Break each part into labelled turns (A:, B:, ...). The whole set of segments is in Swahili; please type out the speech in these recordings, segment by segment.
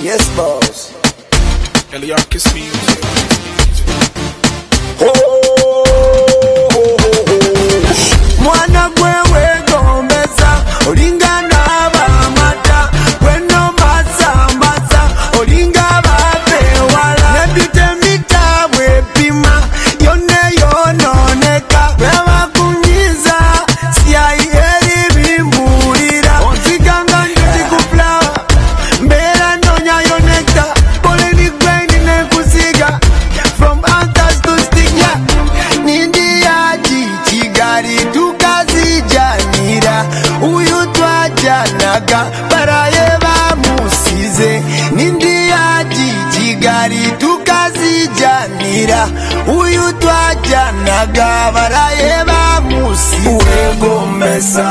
A: Yes, boss.
B: Eliarkis music.
A: Mwana gwewe gombeza olingana abamata gweno maza olinga babewala nebite mitabwe pima yone yononeka bebakunyiza siyaiyeri bimbulira onziganga njuti kuflawa mbera nonya yoneka poleni gwendi nekusiga from answers to stick nindi yaji Kigali tukazijanira uyu twajanaga baraye bamusize nindi yaji Kigali tukazijanira uyu twajanaga baraye bamusize wegomesa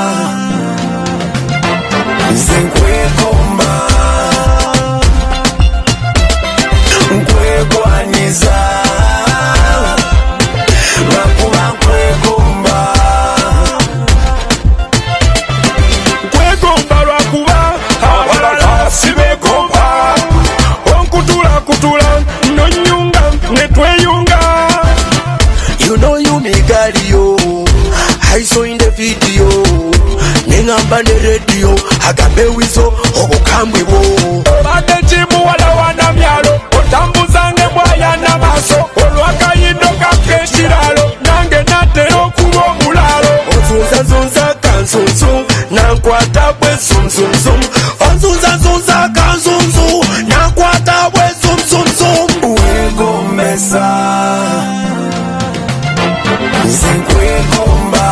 A: nkwegomba nkwegwaniza You know you me got you. I saw in the video. Nengamba ne radio. Agabe wizo obukambi wo.
C: Bade chimu wala wana myalo. Otambuzange bwaya na maso. Olwaka yindoka keshiralo. Nange natero kubo mulalo.
A: Onzunza kanzunzu. Nankwata bwe zumzumzum. Onzunza kanzunzu. Nankwata bwe zumzumzum. Uegomesa. Nkwegomba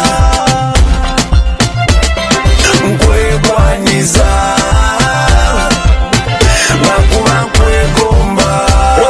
A: nkwegwaniza makuba nkwegomba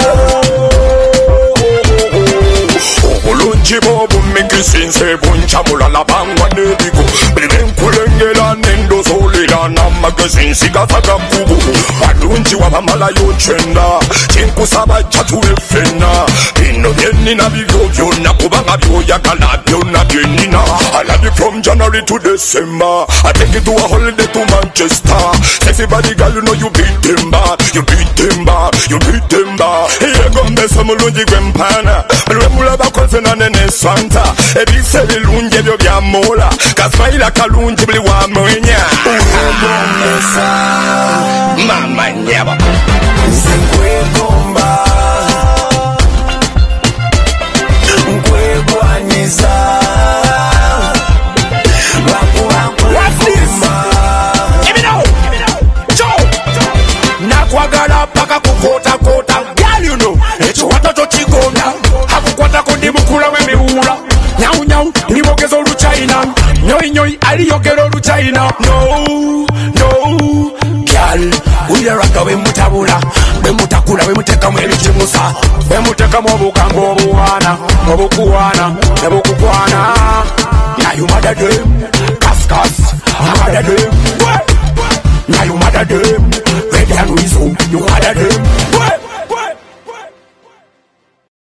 C: obulungi bw'obumigisinze buncamulala bangwa n'ebigo buli nkulengera n'endozoolera n'amagezi nsigaza gakubu balungi wabamalayo kyenda kyenkusaba jja tube ffenna bino byennina bibyo byonna kubanga byoyagala byonna byennina I love you from January to December I take you to a holiday to Manchester everybody girl you know you beat them bad you beat them bad you beat them bad yegombesa mulungi gwempana buli mulaba konfena nene swanta ebise bilungi ebyo byamola kasmaila kalungi buli wamwenya
A: uegomesa
C: mama nyaba
A: nkwegomba nkwegwaniza makuba nkwegomba
C: nakwagala paka kukota girl you know ekiwato kyo kigonda akukwatako ndimukulamu emiwula nyau ndimogeza oluchina nyoi aliyogera oluchina no girl uyaraga wemutabula wemutakula wemutekamu ebikimusa wemutekamu obukanga obukuwaana nebukukwana nayumadade